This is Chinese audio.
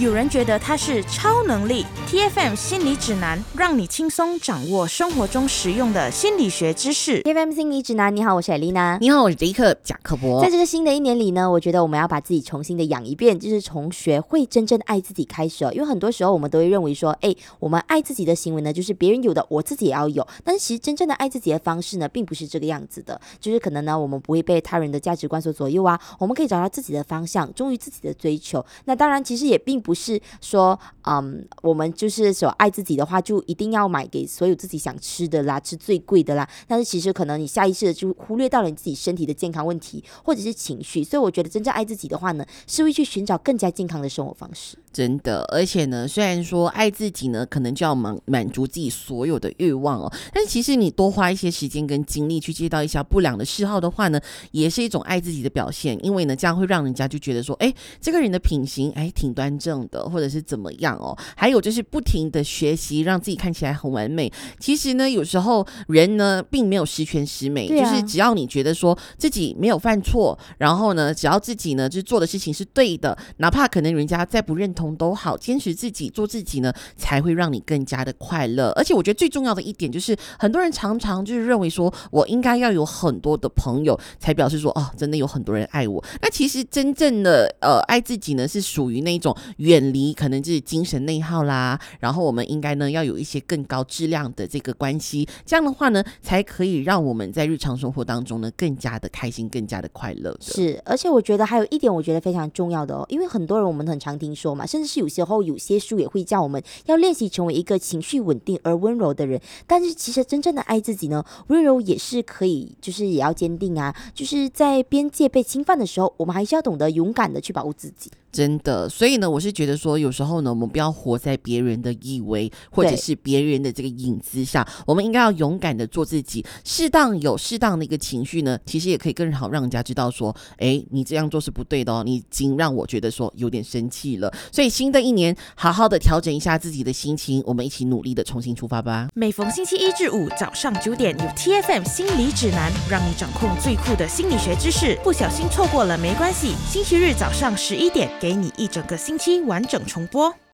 有人觉得它是超能力。 TFM 心理指南，让你轻松掌握生活中实用的心理学知识。 TFM 心理指南，你好，我是艾丽娜。 你好，我是迪克贾克伯。 在这个新的一年里呢，我觉得我们要把自己重新的养一遍，就是从学会真正爱自己开始因为很多时候我们都会认为说，我们爱自己的行为呢，就是别人有的我自己也要有，但是其实真正的爱自己的方式呢，并不是这个样子的，就是可能呢，我们不会被他人的价值观所左右啊，我们可以找到自己的方向，忠于自己的追求。那当然其实也并不是说我们就是所爱自己的话，就一定要买给所有自己想吃的啦，吃最贵的啦，但是其实可能你下意识的就忽略到了你自己身体的健康问题或者是情绪，所以我觉得真正爱自己的话呢，是会去寻找更加健康的生活方式。 真的，而且呢，虽然说爱自己呢，可能就要满足自己所有的欲望但是其实你多花一些时间跟精力去戒掉一些不良的嗜好的话呢，也是一种爱自己的表现，因为呢，这样会让人家就觉得说，这个人的品行挺端正的，或者是怎么样还有就是不停的学习，让自己看起来很完美。其实呢，有时候人呢，并没有十全十美，就是只要你觉得说自己没有犯错，然后呢，只要自己呢，就是做的事情是对的，哪怕可能人家再不认同都好，坚持自己做自己呢，才会让你更加的快乐。而且我觉得最重要的一点就是，很多人常常就是认为说，我应该要有很多的朋友，才表示说真的有很多人爱我。那其实真正的爱自己呢，是属于那种远离可能就是精神内耗啦，然后我们应该呢要有一些更高质量的这个关系，这样的话呢，才可以让我们在日常生活当中呢更加的开心，更加的快乐的。 是，而且我觉得还有一点，我觉得非常重要的因为很多人我们很常听说嘛，甚至是有时候有些书也会叫我们要练习成为一个情绪稳定而温柔的人。但是其实真正的爱自己呢，温柔也是可以，就是也要坚定啊，就是在边界被侵犯的时候，我们还是要懂得勇敢的去保护自己。 真的，所以呢，我是觉得说，有时候呢，我们不要活在别人的以为或者是别人的这个影子下，我们应该要勇敢的做自己。适当的一个情绪呢，其实也可以更好让人家知道说，你这样做是不对的你已经让我觉得说有点生气了。所以新的一年，好好的调整一下自己的心情，我们一起努力的重新出发吧。 每逢星期一至五早上9点，有 TFM 心理指南，让你掌控最酷的心理学知识。不小心错过了没关系，星期日早上11点。给你一整个星期完整重播。